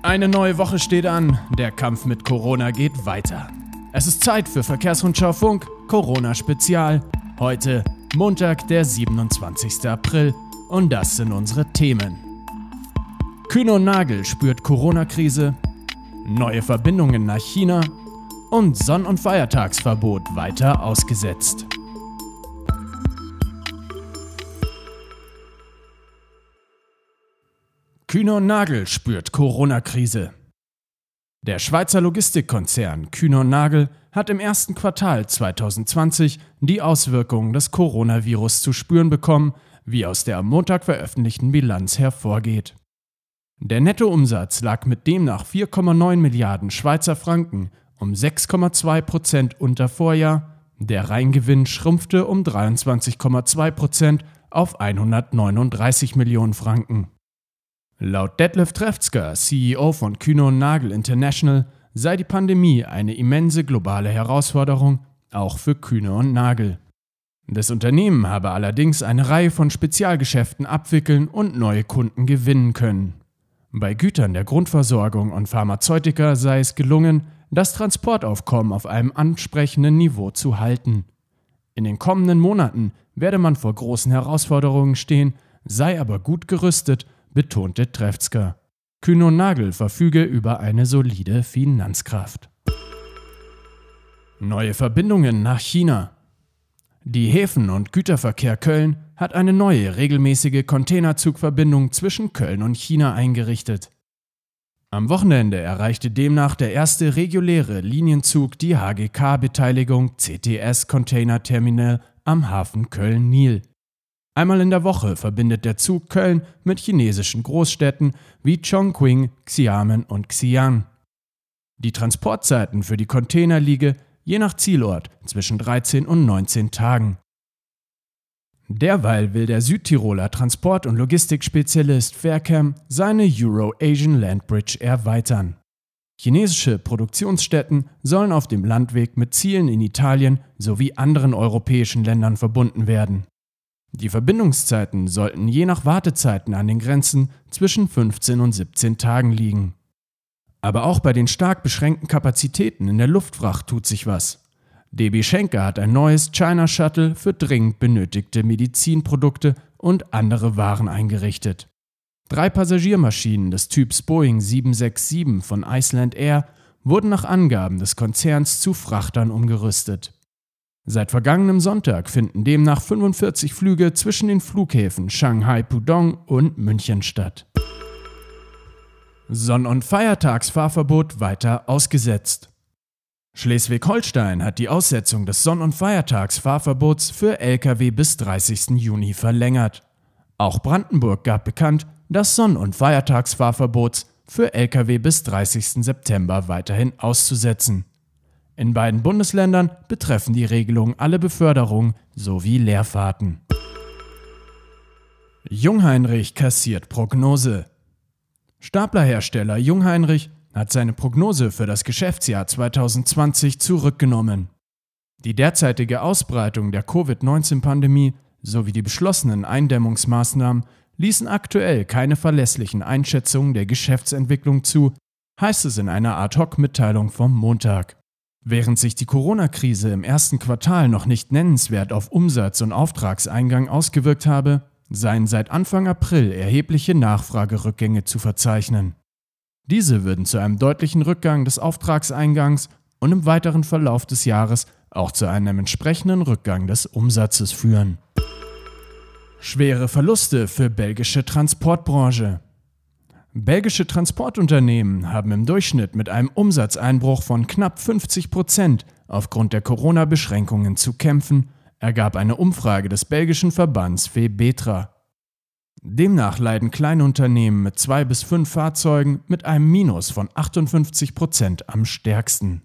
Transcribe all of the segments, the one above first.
Eine neue Woche steht an, der Kampf mit Corona geht weiter. Es ist Zeit für Verkehrsrundschau Funk, Corona-Spezial. Heute Montag, der 27. April und das sind unsere Themen. Kühne + Nagel spürt Corona-Krise, neue Verbindungen nach China und Sonn- und Feiertagsverbot weiter ausgesetzt. Kühne + Nagel spürt Corona-Krise. Der Schweizer Logistikkonzern Kühne + Nagel hat im ersten Quartal 2020 die Auswirkungen des Coronavirus zu spüren bekommen, wie aus der am Montag veröffentlichten Bilanz hervorgeht. Der Nettoumsatz lag mit demnach 4,9 Milliarden Schweizer Franken um 6,2% unter Vorjahr, der Reingewinn schrumpfte um 23,2% auf 139 Millionen Franken. Laut Detlef Trefzger, CEO von Kühne + Nagel International, sei die Pandemie eine immense globale Herausforderung, auch für Kühne + Nagel. Das Unternehmen habe allerdings eine Reihe von Spezialgeschäften abwickeln und neue Kunden gewinnen können. Bei Gütern der Grundversorgung und Pharmazeutika sei es gelungen, das Transportaufkommen auf einem ansprechenden Niveau zu halten. In den kommenden Monaten werde man vor großen Herausforderungen stehen, sei aber gut gerüstet, betonte Trefzger. Kühne + Nagel verfüge über eine solide Finanzkraft. Neue Verbindungen nach China. Die Häfen- und Güterverkehr Köln hat eine neue regelmäßige Containerzugverbindung zwischen Köln und China eingerichtet. Am Wochenende erreichte demnach der erste reguläre Linienzug die HGK-Beteiligung CTS Container Terminal am Hafen Köln-Nil. Einmal in der Woche verbindet der Zug Köln mit chinesischen Großstädten wie Chongqing, Xiamen und Xi'an. Die Transportzeiten für die Container liegen, je nach Zielort, zwischen 13 und 19 Tagen. Derweil will der Südtiroler Transport- und Logistikspezialist Faircam seine Euro-Asian Land Bridge erweitern. Chinesische Produktionsstätten sollen auf dem Landweg mit Zielen in Italien sowie anderen europäischen Ländern verbunden werden. Die Verbindungszeiten sollten je nach Wartezeiten an den Grenzen zwischen 15 und 17 Tagen liegen. Aber auch bei den stark beschränkten Kapazitäten in der Luftfracht tut sich was. DB Schenker hat ein neues China Shuttle für dringend benötigte Medizinprodukte und andere Waren eingerichtet. 3 Passagiermaschinen des Typs Boeing 767 von Iceland Air wurden nach Angaben des Konzerns zu Frachtern umgerüstet. Seit vergangenem Sonntag finden demnach 45 Flüge zwischen den Flughäfen Shanghai-Pudong und München statt. Sonn- und Feiertagsfahrverbot weiter ausgesetzt. Schleswig-Holstein hat die Aussetzung des Sonn- und Feiertagsfahrverbots für Lkw bis 30. Juni verlängert. Auch Brandenburg gab bekannt, das Sonn- und Feiertagsfahrverbots für Lkw bis 30. September weiterhin auszusetzen. In beiden Bundesländern betreffen die Regelungen alle Beförderungen sowie Leerfahrten. Jungheinrich kassiert Prognose. Staplerhersteller Jungheinrich hat seine Prognose für das Geschäftsjahr 2020 zurückgenommen. Die derzeitige Ausbreitung der Covid-19-Pandemie sowie die beschlossenen Eindämmungsmaßnahmen ließen aktuell keine verlässlichen Einschätzungen der Geschäftsentwicklung zu, heißt es in einer Ad-Hoc-Mitteilung vom Montag. Während sich die Corona-Krise im ersten Quartal noch nicht nennenswert auf Umsatz und Auftragseingang ausgewirkt habe, seien seit Anfang April erhebliche Nachfragerückgänge zu verzeichnen. Diese würden zu einem deutlichen Rückgang des Auftragseingangs und im weiteren Verlauf des Jahres auch zu einem entsprechenden Rückgang des Umsatzes führen. Schwere Verluste für belgische Transportbranche. Belgische Transportunternehmen haben im Durchschnitt mit einem Umsatzeinbruch von knapp 50% aufgrund der Corona-Beschränkungen zu kämpfen, ergab eine Umfrage des belgischen Verbands Febetra. Demnach leiden Kleinunternehmen mit 2 bis 5 Fahrzeugen mit einem Minus von 58% am stärksten.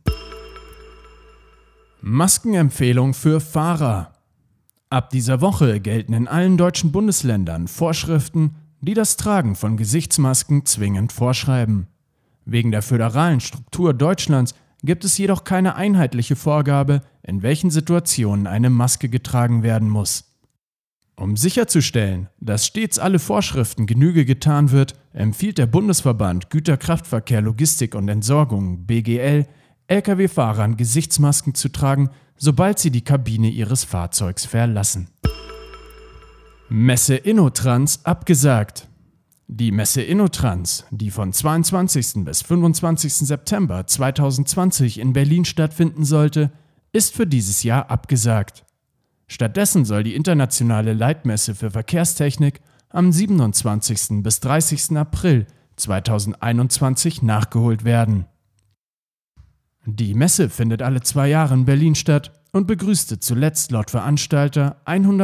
Maskenempfehlung für Fahrer. Ab dieser Woche gelten in allen deutschen Bundesländern Vorschriften, die das Tragen von Gesichtsmasken zwingend vorschreiben. Wegen der föderalen Struktur Deutschlands gibt es jedoch keine einheitliche Vorgabe, in welchen Situationen eine Maske getragen werden muss. Um sicherzustellen, dass stets alle Vorschriften Genüge getan wird, empfiehlt der Bundesverband Güterkraftverkehr, Logistik und Entsorgung (BGL) Lkw-Fahrern Gesichtsmasken zu tragen, sobald sie die Kabine ihres Fahrzeugs verlassen. Messe InnoTrans abgesagt. Die Messe InnoTrans, die von 22. bis 25. September 2020 in Berlin stattfinden sollte, ist für dieses Jahr abgesagt. Stattdessen soll die internationale Leitmesse für Verkehrstechnik am 27. bis 30. April 2021 nachgeholt werden. Die Messe findet alle 2 Jahre in Berlin statt und begrüßte zuletzt laut Veranstalter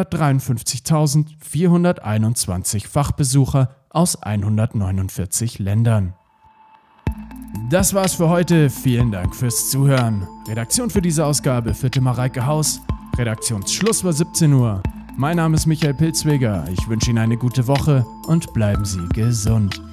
153.421 Fachbesucher aus 149 Ländern. Das war's für heute. Vielen Dank fürs Zuhören. Redaktion für diese Ausgabe führte Mareike Haus. Redaktionsschluss war 17 Uhr. Mein Name ist Michael Pilzweger. Ich wünsche Ihnen eine gute Woche und bleiben Sie gesund.